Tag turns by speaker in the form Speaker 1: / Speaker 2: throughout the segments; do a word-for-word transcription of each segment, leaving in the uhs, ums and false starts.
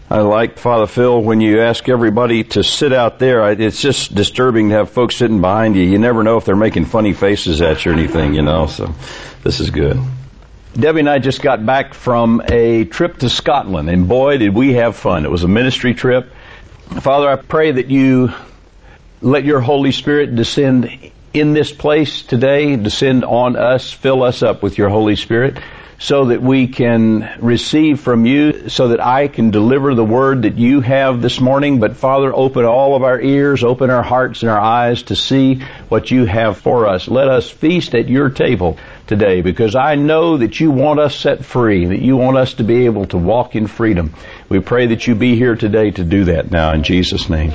Speaker 1: I like, Father Phil, when you ask everybody to sit out there. It's just disturbing to have folks sitting behind you. You never know if they're making funny faces at you or anything, you know, so this is good. Debbie and I just got back from a trip to Scotland, and boy, did we have fun. It was a ministry trip. Father, I pray that you let your Holy Spirit descend in this place today, descend on us, fill us up with your Holy Spirit, so that we can receive from you, so that I can deliver the word that you have this morning. But Father, open all of our ears, open our hearts and our eyes to see what you have for us. Let us feast at your table today, because I know that you want us set free, that you want us to be able to walk in freedom. We pray that you be here today to do that now, in Jesus' name.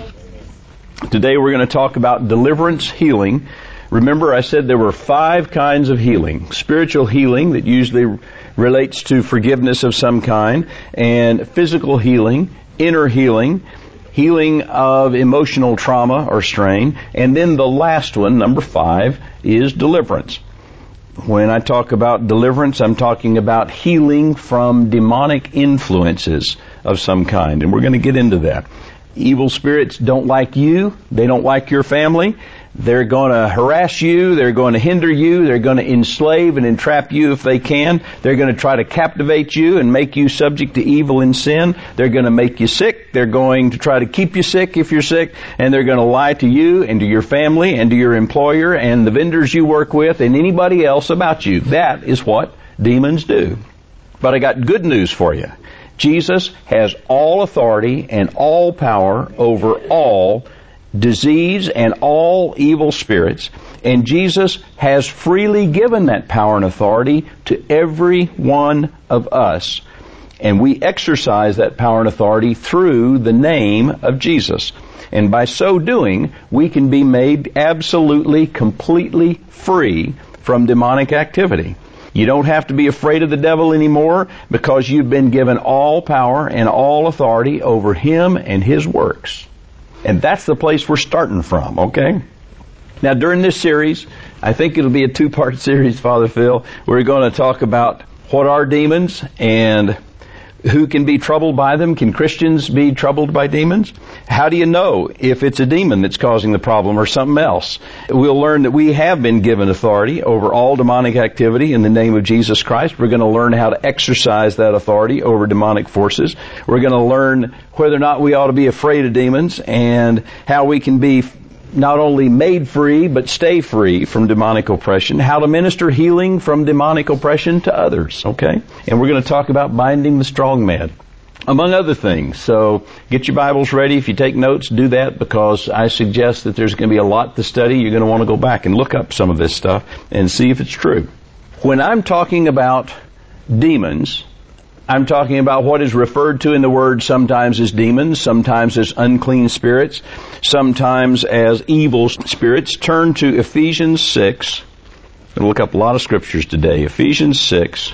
Speaker 1: Today we're going to talk about deliverance, healing. Remember, I said there were five kinds of healing. Spiritual healing that usually relates to forgiveness of some kind, and physical healing, inner healing, healing of emotional trauma or strain, and then the last one, number five, is deliverance. When I talk about deliverance, I'm talking about healing from demonic influences of some kind, and we're going to get into that. Evil spirits don't like you. They don't like your family. They're going to harass you. They're going to hinder you. They're going to enslave and entrap you if they can. They're going to try to captivate you and make you subject to evil and sin. They're going to make you sick. They're going to try to keep you sick if you're sick. And they're going to lie to you and to your family and to your employer and the vendors you work with and anybody else about you. That is what demons do. But I got good news for you. Jesus has all authority and all power over all disease and all evil spirits, and Jesus has freely given that power and authority to every one of us. And we exercise that power and authority through the name of Jesus. And by so doing, we can be made absolutely, completely free from demonic activity. You don't have to be afraid of the devil anymore, because you've been given all power and all authority over him and his works. And that's the place we're starting from, okay? Now, during this series, I think it'll be a two-part series, Father Phil. We're going to talk about what are demons and who can be troubled by them. Can Christians be troubled by demons? How do you know if it's a demon that's causing the problem or something else? We'll learn that we have been given authority over all demonic activity in the name of Jesus Christ. We're going to learn how to exercise that authority over demonic forces. We're going to learn whether or not we ought to be afraid of demons, and how we can be not only made free, but stay free from demonic oppression, how to minister healing from demonic oppression to others, okay? And we're going to talk about binding the strong man, among other things. So get your Bibles ready. If you take notes, do that, because I suggest that there's going to be a lot to study. You're going to want to go back and look up some of this stuff and see if it's true. When I'm talking about demons, I'm talking about what is referred to in the Word sometimes as demons, sometimes as unclean spirits, sometimes as evil spirits. Turn to Ephesians six. We'll look up a lot of scriptures today. Ephesians six.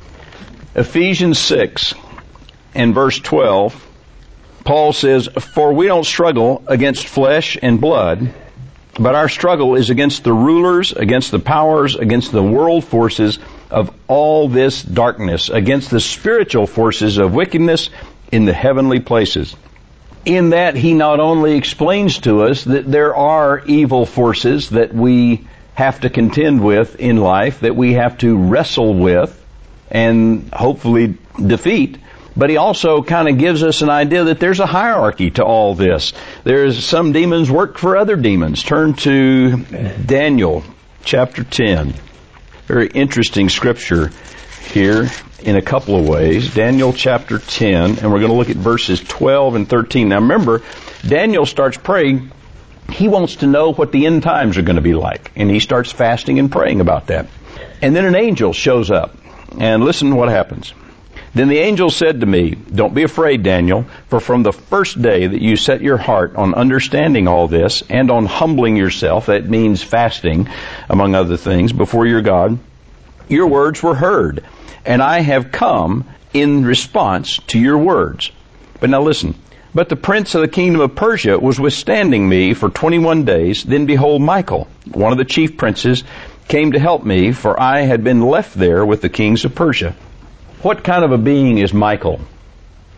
Speaker 1: Ephesians six and verse twelve. Paul says, "For we don't struggle against flesh and blood, but our struggle is against the rulers, against the powers, against the world forces of all this darkness, against the spiritual forces of wickedness in the heavenly places." In that, he not only explains to us that there are evil forces that we have to contend with in life, that we have to wrestle with and hopefully defeat, but he also kind of gives us an idea that there's a hierarchy to all this. There's some demons work for other demons. Turn to Daniel chapter ten. Very interesting scripture here in a couple of ways. Daniel chapter ten, and we're going to look at verses twelve and thirteen. Now remember, Daniel starts praying. He wants to know what the end times are going to be like, and he starts fasting and praying about that. And then an angel shows up, and listen to what happens. "Then the angel said to me, 'Don't be afraid, Daniel, for from the first day that you set your heart on understanding all this and on humbling yourself,'" that means fasting, among other things, "'before your God, your words were heard, and I have come in response to your words.' But now listen. 'But the prince of the kingdom of Persia was withstanding me for twenty-one days. Then behold, Michael, one of the chief princes, came to help me, for I had been left there with the kings of Persia.'" What kind of a being is Michael?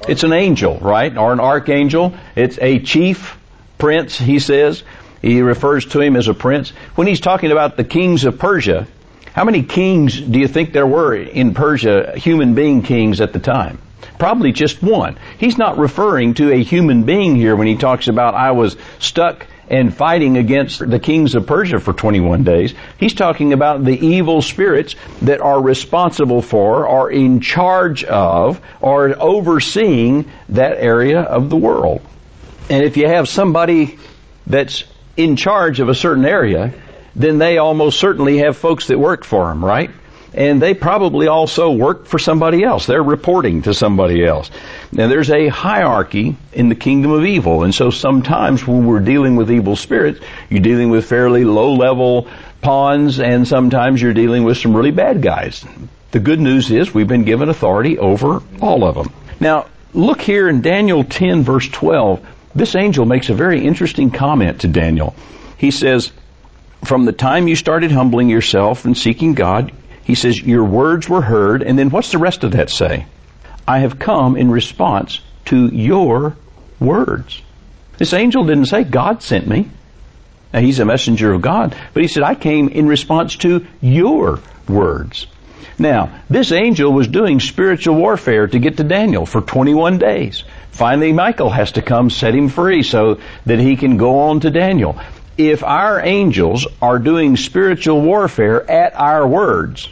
Speaker 1: It's an angel, right? Or an archangel. It's a chief prince, he says. He refers to him as a prince. When he's talking about the kings of Persia, how many kings do you think there were in Persia, human being kings at the time? Probably just one. He's not referring to a human being here when he talks about I was stuck and fighting against the kings of Persia for twenty-one days. He's talking about the evil spirits that are responsible for, are in charge of, or overseeing that area of the world. And if you have somebody that's in charge of a certain area, then they almost certainly have folks that work for them, right? And they probably also work for somebody else. They're reporting to somebody else. Now, there's a hierarchy in the kingdom of evil. And so sometimes when we're dealing with evil spirits, you're dealing with fairly low-level pawns, and sometimes you're dealing with some really bad guys. The good news is we've been given authority over all of them. Now, look here in Daniel ten, verse twelve. This angel makes a very interesting comment to Daniel. He says, from the time you started humbling yourself and seeking God, he says, your words were heard. And then what's the rest of that say? I have come in response to your words. This angel didn't say God sent me. Now, he's a messenger of God. But he said, I came in response to your words. Now, this angel was doing spiritual warfare to get to Daniel for twenty-one days. Finally, Michael has to come set him free so that he can go on to Daniel. If our angels are doing spiritual warfare at our words,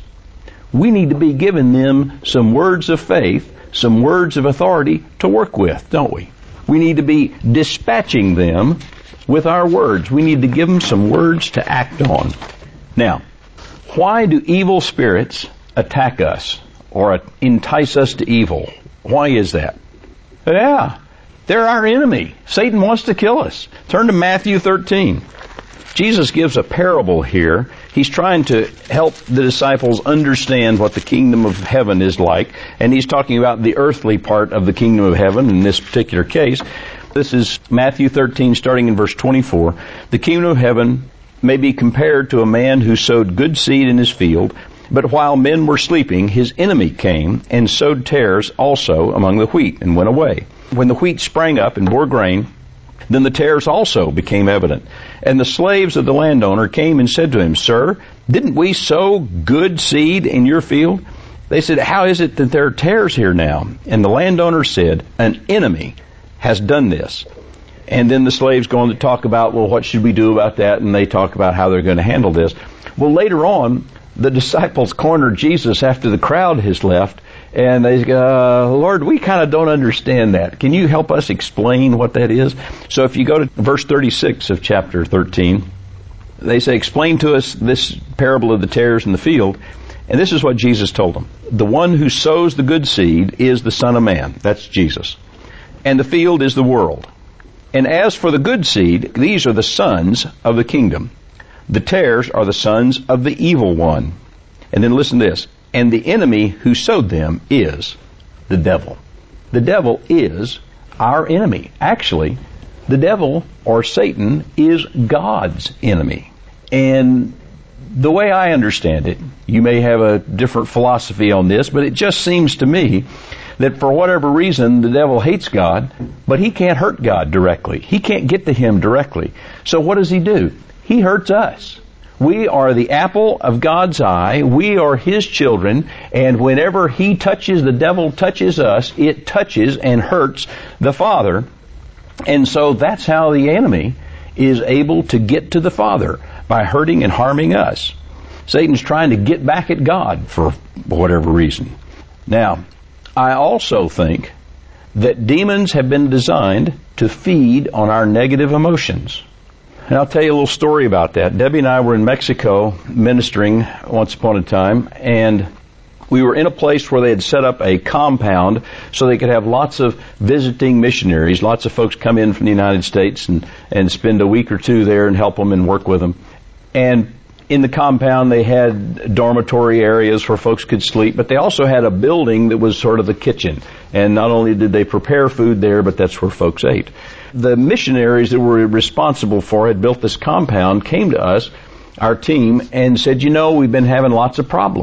Speaker 1: we need to be giving them some words of faith, some words of authority to work with, don't we? We need to be dispatching them with our words. We need to give them some words to act on. Now, why do evil spirits attack us or entice us to evil? Why is that? Yeah, they're our enemy. Satan wants to kill us. Turn to Matthew thirteen. Jesus gives a parable here. He's trying to help the disciples understand what the kingdom of heaven is like. And he's talking about the earthly part of the kingdom of heaven in this particular case. This is Matthew thirteen, starting in verse twenty-four. The kingdom of heaven may be compared to a man who sowed good seed in his field. But while men were sleeping, his enemy came and sowed tares also among the wheat and went away. When the wheat sprang up and bore grain, then the tares also became evident. And the slaves of the landowner came and said to him, Sir, didn't we sow good seed in your field? They said, How is it that there are tares here now? And the landowner said, An enemy has done this. And then the slaves go on to talk about, well, what should we do about that? And they talk about how they're going to handle this. Well, later on, the disciples corner Jesus after the crowd has left, and they go, uh, Lord, we kind of don't understand that. Can you help us explain what that is? So if you go to verse thirty-six of chapter thirteen, they say, explain to us this parable of the tares in the field. And this is what Jesus told them. The one who sows the good seed is the Son of Man. That's Jesus. And the field is the world. And as for the good seed, these are the sons of the kingdom. The tares are the sons of the evil one. And then listen to this. And the enemy who sowed them is the devil. The devil is our enemy. Actually, the devil, or Satan, is God's enemy. And the way I understand it, you may have a different philosophy on this, but it just seems to me that for whatever reason, the devil hates God, but he can't hurt God directly. He can't get to him directly. So what does he do? He hurts us. We are the apple of God's eye. We are His children. And whenever He touches, the devil touches us, it touches and hurts the Father. And so that's how the enemy is able to get to the Father, by hurting and harming us. Satan's trying to get back at God for whatever reason. Now, I also think that demons have been designed to feed on our negative emotions. And I'll tell you a little story about that. Debbie and I were in Mexico ministering once upon a time, and we were in a place where they had set up a compound so they could have lots of visiting missionaries. Lots of folks come in from the United States and, and spend a week or two there and help them and work with them. And in the compound they had dormitory areas where folks could sleep, but they also had a building that was sort of the kitchen. And not only did they prepare food there, but that's where folks ate. The missionaries that were responsible for it, had built this compound, came to us, our team, and said, you know, we've been having lots of problems.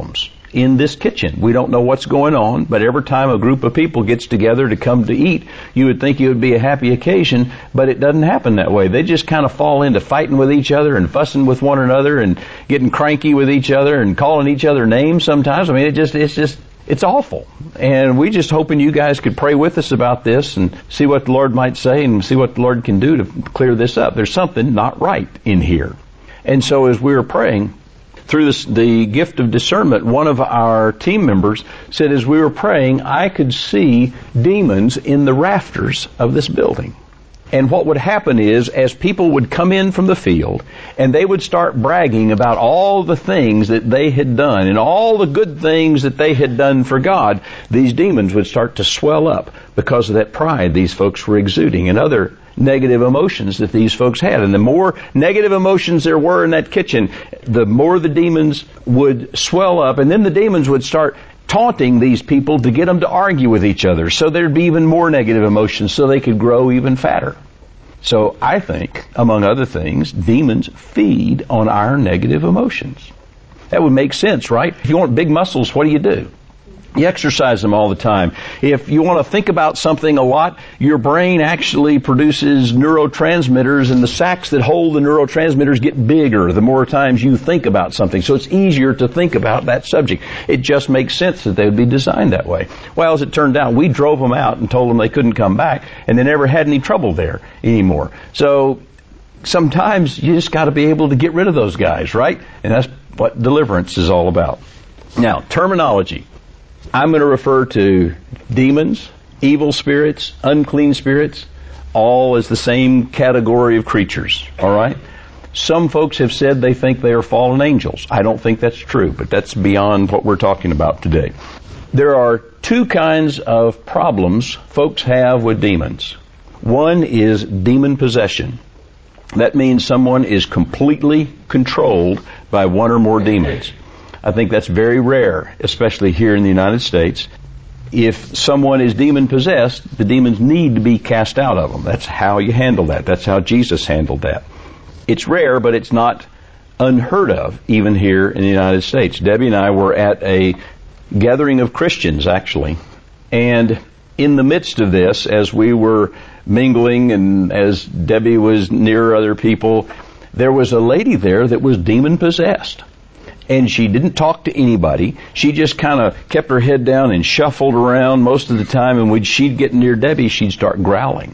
Speaker 1: in this kitchen. We don't know what's going on, but every time a group of people gets together to come to eat, you would think it would be a happy occasion, but it doesn't happen that way. They just kind of fall into fighting with each other and fussing with one another and getting cranky with each other and calling each other names sometimes. I mean, it just, it's just, it's awful. And we just hoping you guys could pray with us about this and see what the Lord might say and see what the Lord can do to clear this up. There's something not right in here. And so as we were praying, through this, the gift of discernment, one of our team members said as we were praying, I could see demons in the rafters of this building. And what would happen is, as people would come in from the field, and they would start bragging about all the things that they had done, and all the good things that they had done for God, these demons would start to swell up because of that pride these folks were exuding, and other negative emotions that these folks had. And the more negative emotions there were in that kitchen, the more the demons would swell up, and then the demons would start taunting these people to get them to argue with each other, so there'd be even more negative emotions so they could grow even fatter. So I think, among other things, demons feed on our negative emotions. That would make sense, right? If you want big muscles, what do you do? You exercise them all the time. If you want to think about something a lot, your brain actually produces neurotransmitters, and the sacs that hold the neurotransmitters get bigger the more times you think about something. So it's easier to think about that subject. It just makes sense that they would be designed that way. Well, as it turned out, we drove them out and told them they couldn't come back, and they never had any trouble there anymore. So sometimes you just got to be able to get rid of those guys, right? And that's what deliverance is all about. Now, terminology. I'm going to refer to demons, evil spirits, unclean spirits, all as the same category of creatures, all right? Some folks have said they think they are fallen angels. I don't think that's true, but that's beyond what we're talking about today. There are two kinds of problems folks have with demons. One is demon possession. That means someone is completely controlled by one or more demons. I think that's very rare, especially here in the United States. If someone is demon-possessed, the demons need to be cast out of them. That's how you handle that. That's how Jesus handled that. It's rare, but it's not unheard of, even here in the United States. Debbie and I were at a gathering of Christians, actually, and in the midst of this, as we were mingling and as Debbie was near other people, there was a lady there that was demon-possessed. And she didn't talk to anybody. She just kind of kept her head down and shuffled around most of the time. And when she'd get near Debbie, she'd start growling.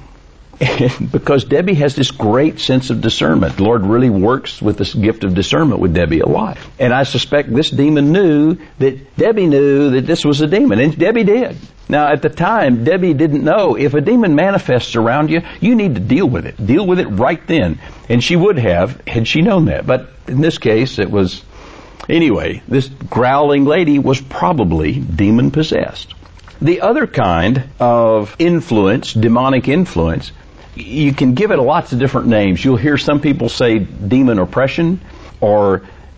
Speaker 1: And because Debbie has this great sense of discernment. The Lord really works with this gift of discernment with Debbie a lot. And I suspect this demon knew that Debbie knew that this was a demon. And Debbie did. Now, at the time, Debbie didn't know if a demon manifests around you, you need to deal with it. Deal with it right then. And she would have had she known that. But in this case, it was... Anyway, this growling lady was probably demon-possessed. The other kind of influence, demonic influence, you can give it lots of different names. You'll hear some people say demon oppression or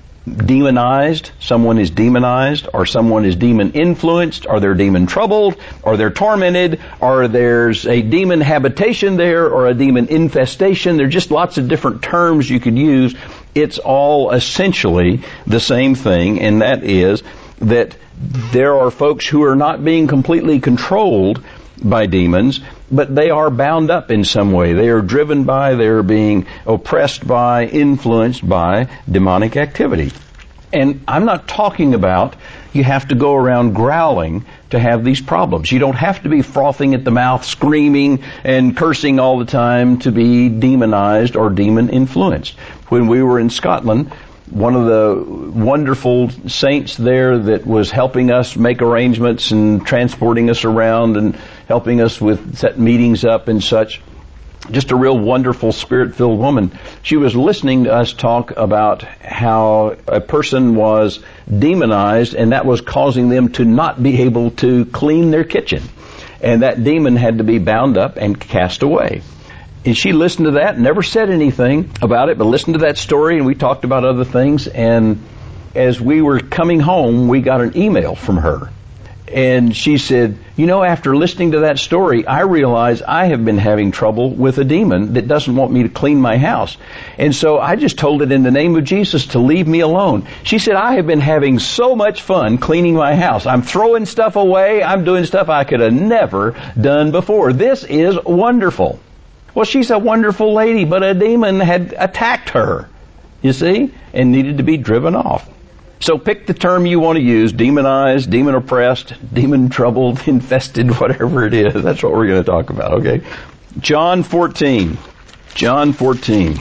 Speaker 1: demonized. Someone is demonized, or someone is demon-influenced, or they're demon-troubled, or they're tormented, or there's a demon habitation there, or a demon infestation. There are just lots of different terms you could use. It's all essentially the same thing, and that is that there are folks who are not being completely controlled by demons, but they are bound up in some way. They are driven by, they are being oppressed by, influenced by demonic activity. And I'm not talking about you have to go around growling to have these problems. You don't have to be frothing at the mouth, screaming and cursing all the time to be demonized or demon-influenced. When we were in Scotland, one of the wonderful saints there that was helping us make arrangements and transporting us around and helping us with set meetings up and such, just a real wonderful spirit-filled woman. She was listening to us talk about how a person was demonized, and that was causing them to not be able to clean their kitchen. And that demon had to be bound up and cast away. And she listened to that and never said anything about it, but listened to that story, and we talked about other things. And as we were coming home, we got an email from her. And she said, you know, after listening to that story, I realize I have been having trouble with a demon that doesn't want me to clean my house. And so I just told it in the name of Jesus to leave me alone. She said, I have been having so much fun cleaning my house. I'm throwing stuff away. I'm doing stuff I could have never done before. This is wonderful. Well, she's a wonderful lady, but a demon had attacked her, you see, and needed to be driven off. So pick the term you want to use, demonized, demon-oppressed, demon-troubled, infested, whatever it is. That's what we're going to talk about, okay? John fourteen. John fourteen.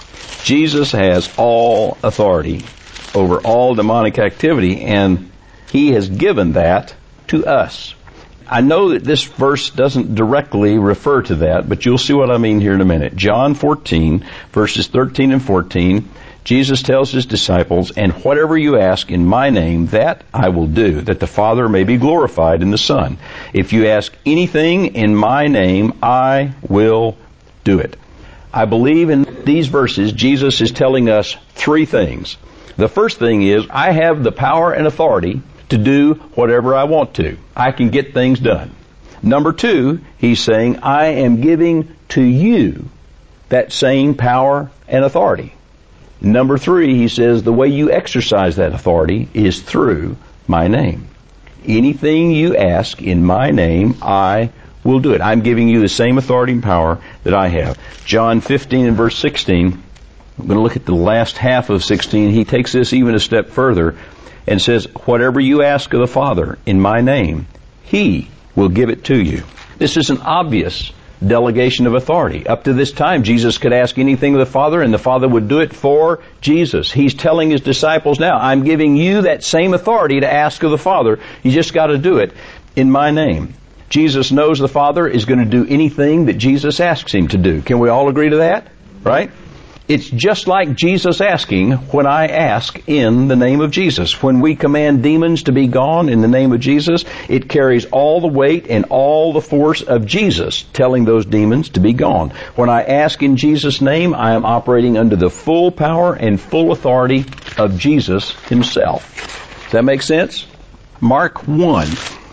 Speaker 1: Jesus has all authority over all demonic activity, and He has given that to us. I know that this verse doesn't directly refer to that, but you'll see what I mean here in a minute. John fourteen, verses thirteen and fourteen. Jesus tells His disciples, and whatever you ask in my name, that I will do, that the Father may be glorified in the Son. If you ask anything in my name, I will do it. I believe in these verses, Jesus is telling us three things. The first thing is, I have the power and authority to do whatever I want to. I can get things done. Number two, He's saying, I am giving to you that same power and authority. Number three, He says, the way you exercise that authority is through my name. Anything you ask in my name, I will do it. I'm giving you the same authority and power that I have. John fifteen and verse sixteen, I'm going to look at the last half of sixteen. He takes this even a step further and says, whatever you ask of the Father in my name, He will give it to you. This is an obvious delegation of authority. Up to this time, Jesus could ask anything of the Father, and the Father would do it for Jesus. He's telling His disciples now, I'm giving you that same authority to ask of the Father. You just got to do it in my name. Jesus knows the Father is going to do anything that Jesus asks Him to do. Can we all agree to that? Right? It's just like Jesus asking when I ask in the name of Jesus. When we command demons to be gone in the name of Jesus, it carries all the weight and all the force of Jesus telling those demons to be gone. When I ask in Jesus' name, I am operating under the full power and full authority of Jesus Himself. Does that make sense? Mark one.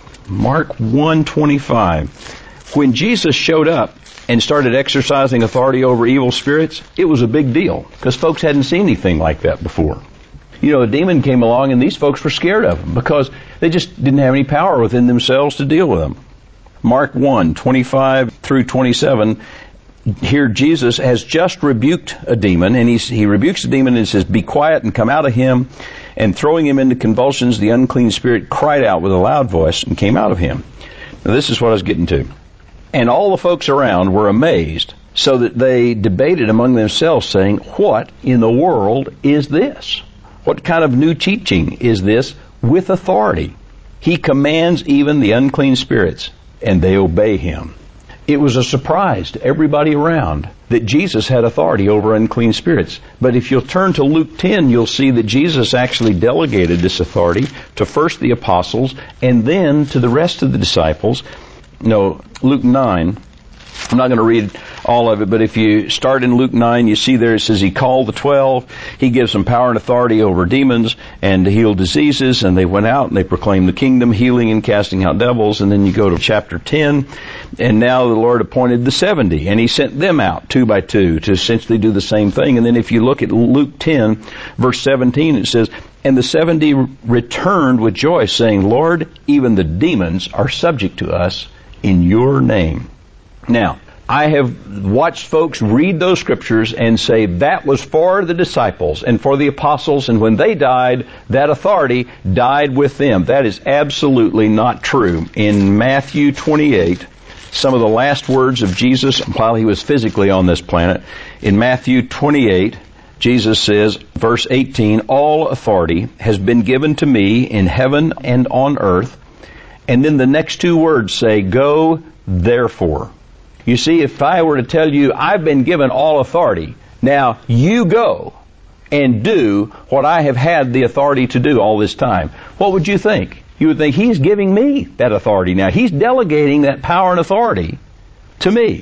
Speaker 1: Mark one twenty-five. When Jesus showed up and started exercising authority over evil spirits, it was a big deal because folks hadn't seen anything like that before. You know, a demon came along and these folks were scared of him because they just didn't have any power within themselves to deal with them. Mark one, twenty-five through twenty-seven, here Jesus has just rebuked a demon, and he's, he rebukes the demon and says, be quiet and come out of him. And throwing him into convulsions, the unclean spirit cried out with a loud voice and came out of him. Now this is what I was getting to. And all the folks around were amazed, so that they debated among themselves, saying, what in the world is this? What kind of new teaching is this with authority? He commands even the unclean spirits, and they obey Him. It was a surprise to everybody around that Jesus had authority over unclean spirits. But if you'll turn to Luke ten, you'll see that Jesus actually delegated this authority to first the apostles and then to the rest of the disciples. No, Luke nine. I'm not going to read all of it, but if you start in Luke nine, you see there it says He called the twelve, He gives them power and authority over demons and to heal diseases, and they went out and they proclaimed the kingdom, healing and casting out devils. And then you go to chapter ten, and now the Lord appointed the seventy, and He sent them out two by two to essentially do the same thing. And then if you look at Luke ten, verse seventeen, it says, and the seventy returned with joy, saying, Lord, even the demons are subject to us in your name. Now, I have watched folks read those scriptures and say that was for the disciples and for the apostles, and when they died, that authority died with them. That is absolutely not true. In Matthew twenty-eight, some of the last words of Jesus while He was physically on this planet, in Matthew twenty-eight, Jesus says, verse eighteen, all authority has been given to me in heaven and on earth. And then the next two words say, go therefore. You see, if I were to tell you, I've been given all authority, now you go and do what I have had the authority to do all this time, what would you think? You would think He's giving me that authority now. He's delegating that power and authority to me.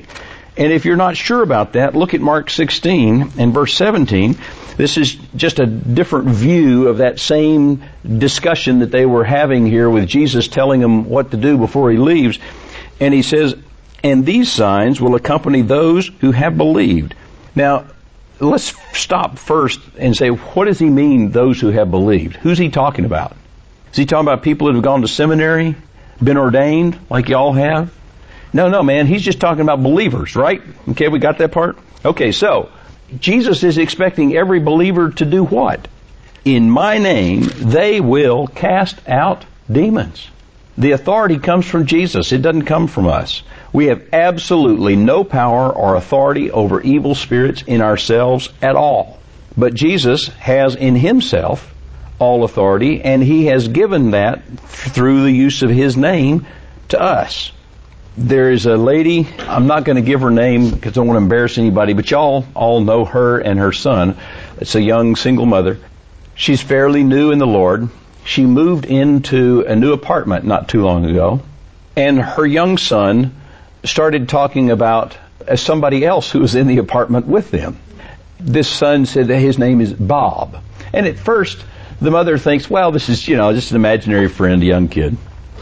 Speaker 1: And if you're not sure about that, look at Mark sixteen and verse seventeen. This is just a different view of that same discussion that they were having here with Jesus telling them what to do before he leaves. And he says, and these signs will accompany those who have believed. Now, let's stop first and say, what does he mean, those who have believed? Who's he talking about? Is he talking about people that have gone to seminary, been ordained, like y'all have? No, no, man, he's just talking about believers, right? Okay, we got that part? Okay, so, Jesus is expecting every believer to do what? In my name, they will cast out demons. The authority comes from Jesus. It doesn't come from us. We have absolutely no power or authority over evil spirits in ourselves at all. But Jesus has in himself all authority, and he has given that through the use of his name to us. There is a lady, I'm not going to give her name because I don't want to embarrass anybody, but y'all all know her and her son. It's a young single mother. She's fairly new in the Lord. She moved into a new apartment not too long ago, and her young son started talking about somebody else who was in the apartment with them. This son said that his name is Bob. And at first, the mother thinks, well, this is, you know, just an imaginary friend, a young kid.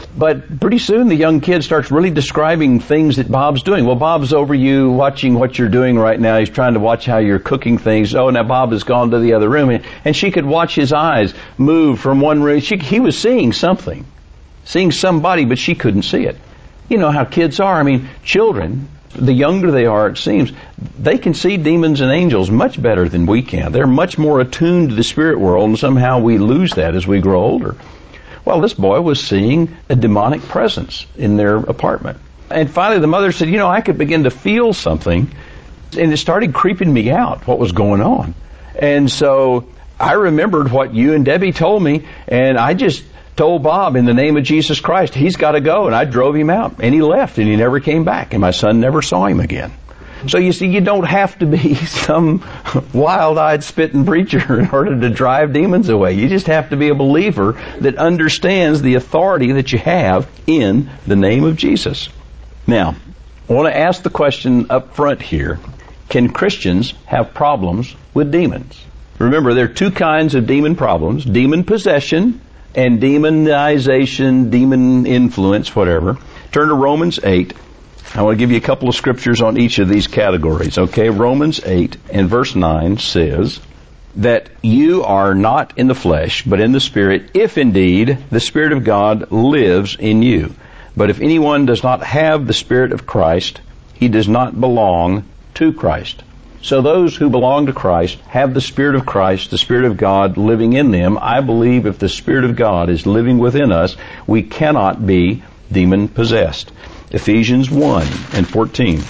Speaker 1: But pretty soon the young kid starts really describing things that Bob's doing. Well, Bob's over you watching what you're doing right now. He's trying to watch how you're cooking things. Oh, now Bob has gone to the other room. And she could watch his eyes move from one room. She, he was seeing something, seeing somebody, but she couldn't see it. You know how kids are. I mean, children, the younger they are, it seems, they can see demons and angels much better than we can. They're much more attuned to the spirit world, and somehow we lose that as we grow older. Well, this boy was seeing a demonic presence in their apartment. And finally the mother said, you know, I could begin to feel something, and it started creeping me out, what was going on. And so I remembered what you and Debbie told me, and I just told Bob, in the name of Jesus Christ, he's got to go, and I drove him out. And he left, and he never came back, and my son never saw him again. So you see, you don't have to be some wild-eyed spitting preacher in order to drive demons away. You just have to be a believer that understands the authority that you have in the name of Jesus. Now, I want to ask the question up front here, can Christians have problems with demons? Remember, there are two kinds of demon problems, demon possession and demonization, demon influence, whatever. Turn to Romans eight. I want to give you a couple of scriptures on each of these categories, okay? Romans eight and verse nine says that you are not in the flesh, but in the Spirit, if indeed the Spirit of God lives in you. But if anyone does not have the Spirit of Christ, he does not belong to Christ. So those who belong to Christ have the Spirit of Christ, the Spirit of God living in them. I believe if the Spirit of God is living within us, we cannot be demon-possessed. Ephesians one and fourteen,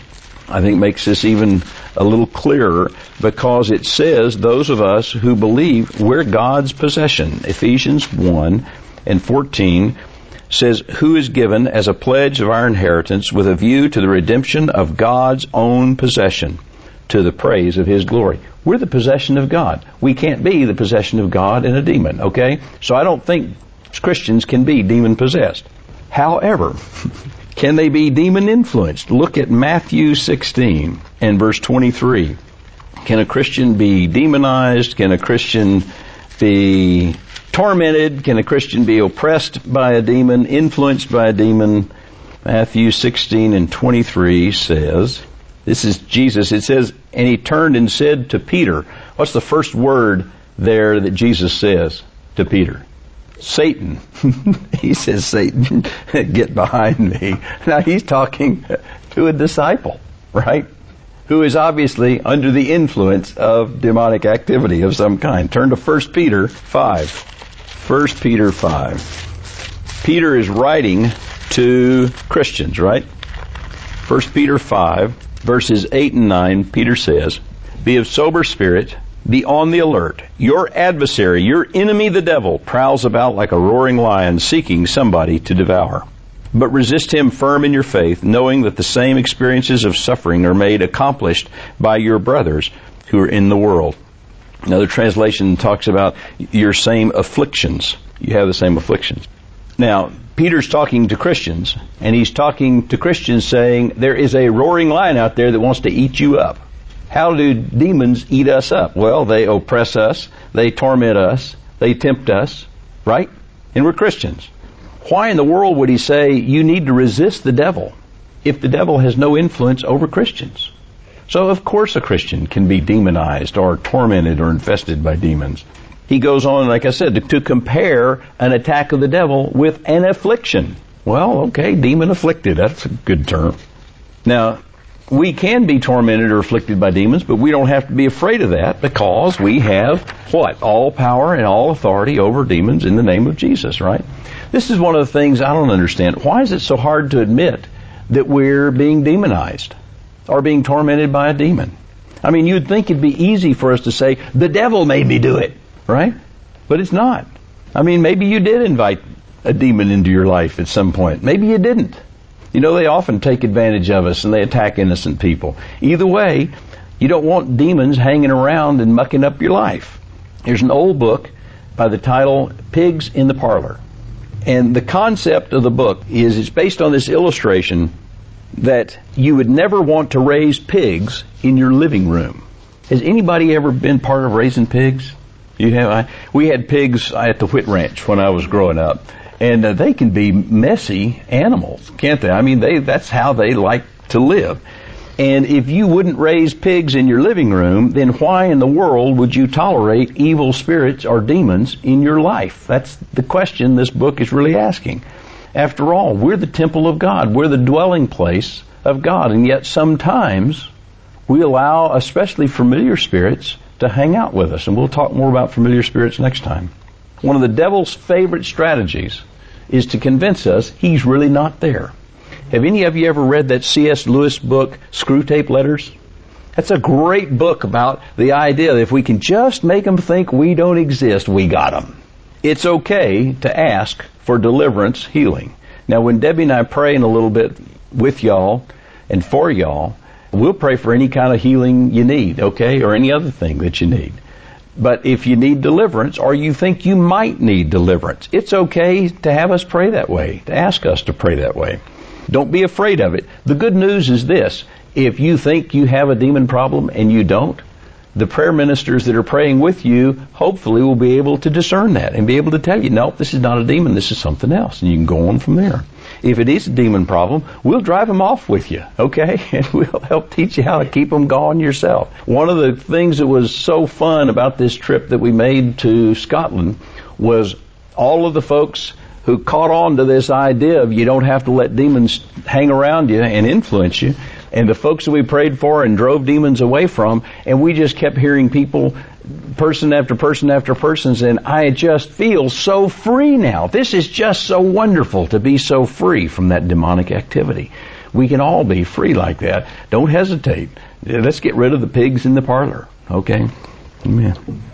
Speaker 1: I think, makes this even a little clearer because it says those of us who believe we're God's possession. Ephesians one and fourteen says, who is given as a pledge of our inheritance with a view to the redemption of God's own possession, to the praise of His glory. We're the possession of God. We can't be the possession of God and a demon, okay? So I don't think Christians can be demon-possessed. However, can they be demon-influenced? Look at Matthew sixteen and verse twenty-three. Can a Christian be demonized? Can a Christian be tormented? Can a Christian be oppressed by a demon, influenced by a demon? Matthew sixteen and twenty-three says, this is Jesus, it says, and he turned and said to Peter, what's the first word there that Jesus says to Peter? Satan. He says, Satan, get behind me. Now he's talking to a disciple, right? Who is obviously under the influence of demonic activity of some kind. Turn to First Peter five. First Peter five. Peter is writing to Christians, right? First Peter five, verses eight and nine, Peter says, be of sober spirit, be on the alert. Your adversary, your enemy the devil, prowls about like a roaring lion seeking somebody to devour. But resist him firm in your faith, knowing that the same experiences of suffering are made accomplished by your brothers who are in the world. Another translation talks about your same afflictions. You have the same afflictions. Now, Peter's talking to Christians, and he's talking to Christians saying, there is a roaring lion out there that wants to eat you up. How do demons eat us up? Well, they oppress us, they torment us, they tempt us, right? And we're Christians. Why in the world would he say you need to resist the devil if the devil has no influence over Christians? So of course a Christian can be demonized or tormented or infested by demons. He goes on, like I said, to, to compare an attack of the devil with an affliction. Well, okay, demon afflicted, that's a good term. Now, we can be tormented or afflicted by demons, but we don't have to be afraid of that because we have what? All power and all authority over demons in the name of Jesus, right? This is one of the things I don't understand. Why is it so hard to admit that we're being demonized or being tormented by a demon? I mean, you'd think it'd be easy for us to say, the devil made me do it, right? But it's not. I mean, maybe you did invite a demon into your life at some point. Maybe you didn't. You know, they often take advantage of us and they attack innocent people. Either way, you don't want demons hanging around and mucking up your life. There's an old book by the title Pigs in the Parlor. And the concept of the book is it's based on this illustration that you would never want to raise pigs in your living room. Has anybody ever been part of raising pigs? You have. I, we had pigs at the Whit Ranch when I was growing up. And uh, they can be messy animals, can't they? I mean, they that's how they like to live. And if you wouldn't raise pigs in your living room, then why in the world would you tolerate evil spirits or demons in your life? That's the question this book is really asking. After all, we're the temple of God. We're the dwelling place of God. And yet sometimes we allow, especially familiar spirits, to hang out with us. And we'll talk more about familiar spirits next time. One of the devil's favorite strategies is to convince us he's really not there. Have any of you ever read that C S Lewis book, Screwtape Letters? That's a great book about the idea that if we can just make them think we don't exist, we got them. It's okay to ask for deliverance, healing. Now, when Debbie and I pray in a little bit with y'all and for y'all, we'll pray for any kind of healing you need, okay, or any other thing that you need. But if you need deliverance or you think you might need deliverance, it's okay to have us pray that way, to ask us to pray that way. Don't be afraid of it. The good news is this. If you think you have a demon problem and you don't, the prayer ministers that are praying with you hopefully will be able to discern that and be able to tell you, nope, this is not a demon, this is something else. And you can go on from there. If it is a demon problem, we'll drive them off with you, okay? And we'll help teach you how to keep them gone yourself. One of the things that was so fun about this trip that we made to Scotland was all of the folks who caught on to this idea of you don't have to let demons hang around you and influence you, and the folks that we prayed for and drove demons away from, and we just kept hearing people, person after person after person, saying, I just feel so free now. This is just so wonderful to be so free from that demonic activity. We can all be free like that. Don't hesitate. Let's get rid of the pigs in the parlor. Okay? Amen.